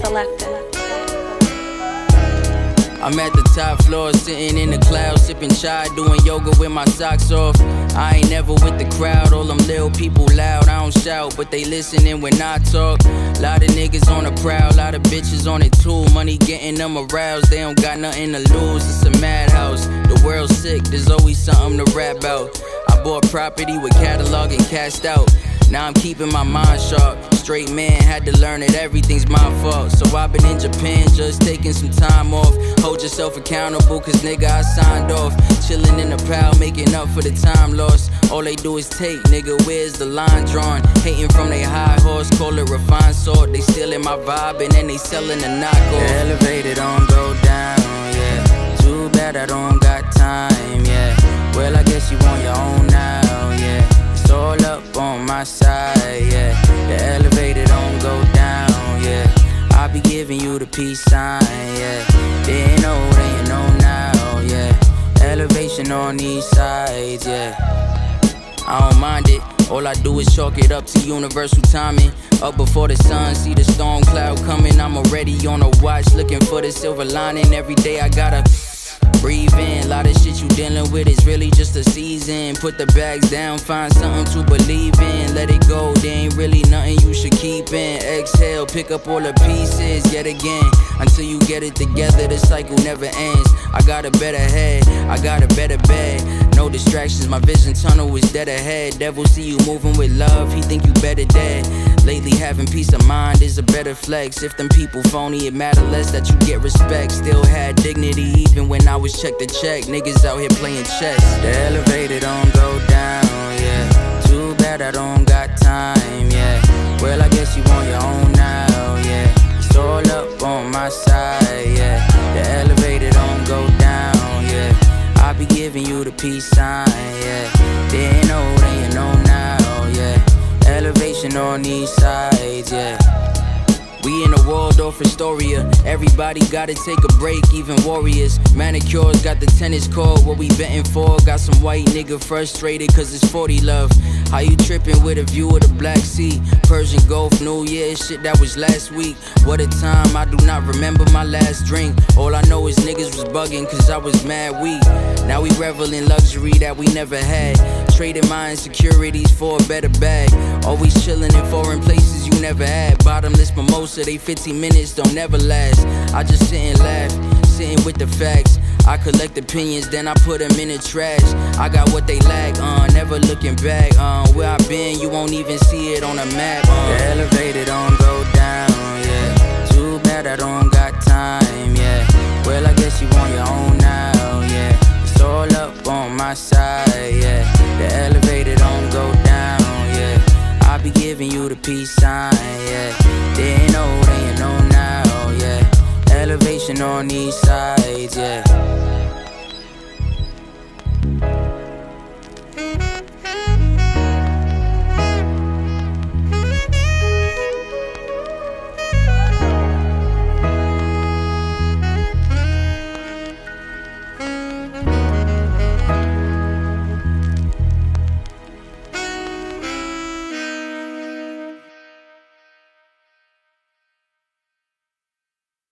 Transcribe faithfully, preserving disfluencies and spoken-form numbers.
selected. I'm at the top floor, sitting in the clouds, sipping chai, doing yoga with my socks off. I ain't never with the crowd, all them little people loud. I don't shout, but they listening when I talk. Lot of niggas on the prowl, lot of bitches on it too. Money getting them aroused, they don't got nothing to lose. It's a madhouse, the world's sick, there's always something to rap about. I bought property with catalog and cashed out. Now I'm keeping my mind sharp. Straight man, had to learn that everything's my fault. So I've been in Japan, just taking some time off. Hold yourself accountable, cause nigga I signed off. Chillin' in the pal, making up for the time lost. All they do is take, nigga, where's the line drawn? Hating from they high horse, call it refined sort. They stealing my vibe and then they selling the knockoff. The elevator don't go down, yeah. Too bad I don't got time, yeah. Well, I guess you on your own now, yeah. It's all up on my side, yeah. The elevator don't go down, yeah. I'll be giving you the peace sign, yeah. Didn't know, then you know now, yeah. Elevation on these sides, yeah. I don't mind it, all I do is chalk it up to universal timing. Up before the sun, see the storm cloud coming. I'm already on a watch, looking for the silver lining. Every day I gotta breathe in, lot of shit you dealing with is really just a season. Put the bags down, find something to believe in. Let it go, there ain't really nothing you should keep in. Exhale, pick up all the pieces yet again. Until you get it together, the cycle never ends. I got a better head, I got a better bed. No distractions, my vision tunnel is dead ahead. Devil see you moving with love, he think you better dead. Lately having peace of mind is a better flex. If them people phony, it matter less that you get respect. Still had dignity even when I was check to check. Niggas out here playing chess. The elevator don't go down, yeah. Too bad I don't got time, yeah. Well, I guess you on your own now, yeah. It's all up on my side, yeah. The elevator don't go down, yeah. I'll be giving you the peace sign, yeah. Didn't know, then you know now, yeah. Elevation on these sides, yeah. We in a Waldorf Astoria. Everybody gotta take a break, even warriors. Manicures got the tennis court, what we betting for. Got some white nigga frustrated cause it's forty love. How you tripping with a view of the Black Sea? Persian Gulf, New Year, shit that was last week. What a time, I do not remember my last drink. All I know is niggas was bugging cause I was mad weak. Now we revel in luxury that we never had. Trading my insecurities for a better bag. Always chillin' in foreign places you never had. Bottomless mimosa, they fifteen minutes don't never last. I just sit and laugh, sitting with the facts. I collect opinions, then I put them in the trash. I got what they lack, uh, never looking back. Uh, where I been, you won't even see it on a map. Uh. The elevator don't go down, yeah. Too bad I don't got time, yeah. Well, I guess you on your own now, yeah. It's all up on my side, yeah. The elevator don't go down, yeah. I'll be giving you the peace sign, yeah. Didn't know, then you know now, yeah. Elevation on these sides, yeah.